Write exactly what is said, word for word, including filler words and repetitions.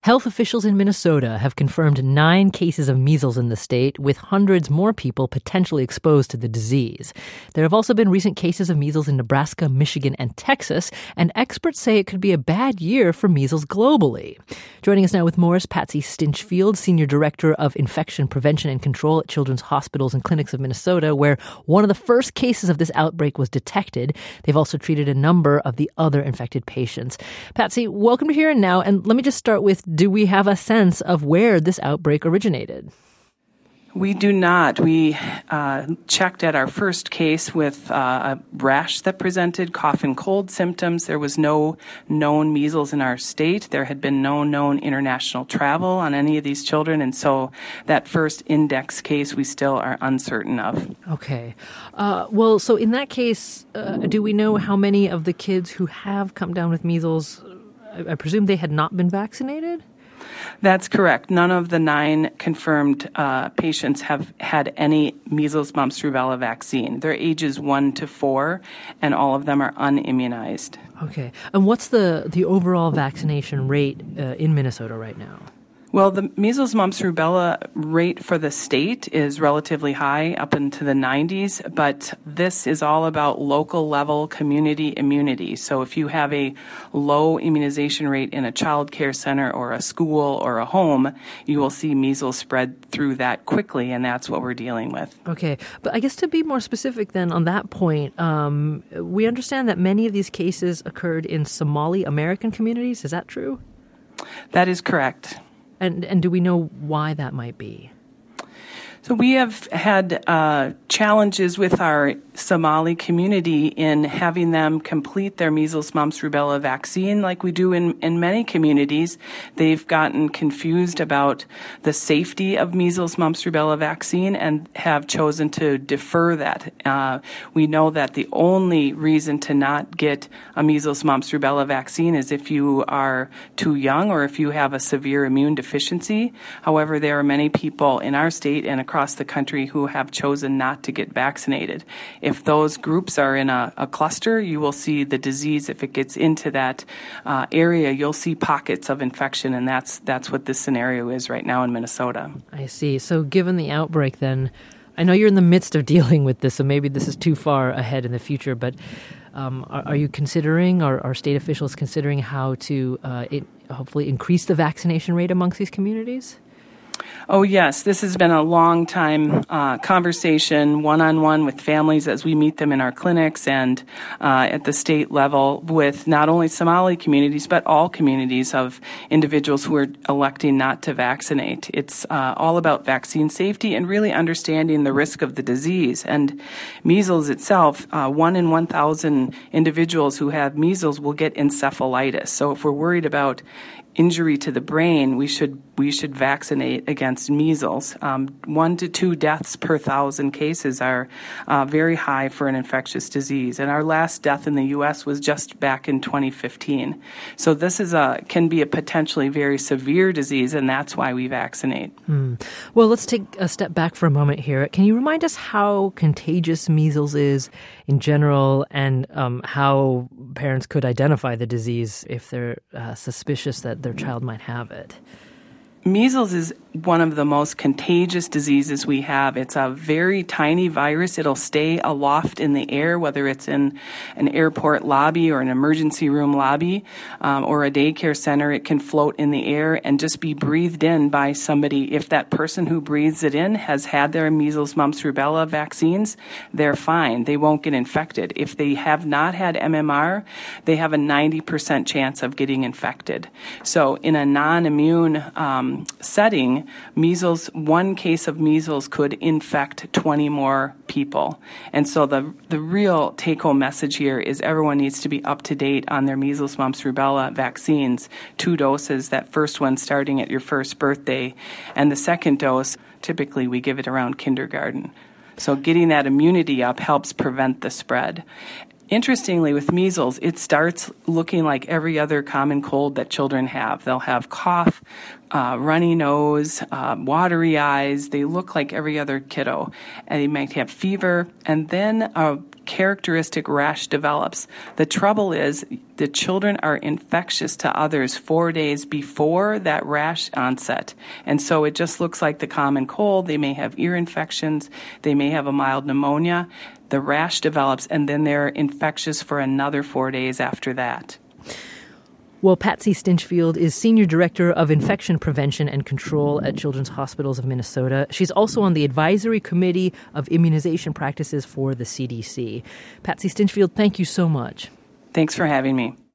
Health officials in Minnesota have confirmed nine cases of measles in the state, with hundreds more people potentially exposed to the disease. There have also been recent cases of measles in Nebraska, Michigan, and Texas, and experts say it could be a bad year for measles globally. Joining us now with more is Patsy Stinchfield, Senior Director of Infection Prevention and Control at Children's Hospitals and Clinics of Minnesota, where one of the first cases of this outbreak was detected. They've also treated a number of the other infected patients. Patsy, welcome to Here and Now, and let me just start with, do we have a sense of where this outbreak originated? We do not. We uh, checked at our first case with uh, a rash that presented cough and cold symptoms. There was no known measles in our state. There had been no known international travel on any of these children. And so that first index case we still are uncertain of. Okay. Uh, well, so in that case, uh, do we know how many of the kids who have come down with measles, I, I presume they had not been vaccinated? That's correct. None of the nine confirmed uh, patients have had any measles, mumps, rubella vaccine. They're ages one to four, and all of them are unimmunized. Okay. And what's the, the overall vaccination rate uh, in Minnesota right now? Well, the measles, mumps, rubella rate for the state is relatively high, up into the nineties, but this is all about local level community immunity. So if you have a low immunization rate in a child care center or a school or a home, you will see measles spread through that quickly, and that's what we're dealing with. Okay. But I guess to be more specific then on that point, um, we understand that many of these cases occurred in Somali American communities. Is that true? That is correct. And and do we know why that might be? So we have had uh, challenges with our Somali community in having them complete their measles, mumps, rubella vaccine like we do in, in many communities. They've gotten confused about the safety of measles, mumps, rubella vaccine and have chosen to defer that. Uh, we know that the only reason to not get a measles, mumps, rubella vaccine is if you are too young or if you have a severe immune deficiency. However, there are many people in our state and across the country who have chosen not to get vaccinated. If those groups are in a, a cluster, you will see the disease. If it gets into that uh, area, you'll see pockets of infection, and that's that's what this scenario is right now in Minnesota. I see. So given the outbreak then, I know you're in the midst of dealing with this, so maybe this is too far ahead in the future, but um, are, are you considering, or are state officials considering how to uh, it, hopefully increase the vaccination rate amongst these communities? Oh, yes. This has been a long time uh, conversation, one-on-one with families as we meet them in our clinics and uh, at the state level with not only Somali communities, but all communities of individuals who are electing not to vaccinate. It's uh, all about vaccine safety and really understanding the risk of the disease. And measles itself, uh, one in one thousand individuals who have measles will get encephalitis. So if we're worried about injury to the brain, we should we should vaccinate against measles. Um, one to two deaths per thousand cases are uh, very high for an infectious disease, and our last death in the U S was just back in twenty fifteen. So this is a can be a potentially very severe disease, and that's why we vaccinate. Hmm. Well, let's take a step back for a moment here. Can you remind us how contagious measles is in general, and um, how parents could identify the disease if they're uh, suspicious that their child might have it? Measles is one of the most contagious diseases we have. It's a very tiny virus. It'll stay aloft in the air, whether it's in an airport lobby or an emergency room lobby um, or a daycare center. It can float in the air and just be breathed in by somebody. If that person who breathes it in has had their measles, mumps, rubella vaccines, they're fine. They won't get infected. If they have not had M M R, they have a ninety percent chance of getting infected. So in a non-immune um, setting, measles, one case of measles could infect twenty more people. And so the the real take-home message here is everyone needs to be up to date on their measles, mumps, rubella vaccines. Two doses, that first one starting at your first birthday, and the second dose, typically we give it around kindergarten. So getting that immunity up helps prevent the spread. Interestingly, with measles, it starts looking like every other common cold that children have. They'll have cough, uh, runny nose, uh, watery eyes. They look like every other kiddo. And they might have fever. And then a characteristic rash develops. The trouble is the children are infectious to others four days before that rash onset. And so it just looks like the common cold. They may have ear infections. They may have a mild pneumonia. The rash develops, and then they're infectious for another four days after that. Well, Patsy Stinchfield is Senior Director of Infection Prevention and Control at Children's Hospitals of Minnesota. She's also on the Advisory Committee of Immunization Practices for the C D C. Patsy Stinchfield, thank you so much. Thanks for having me.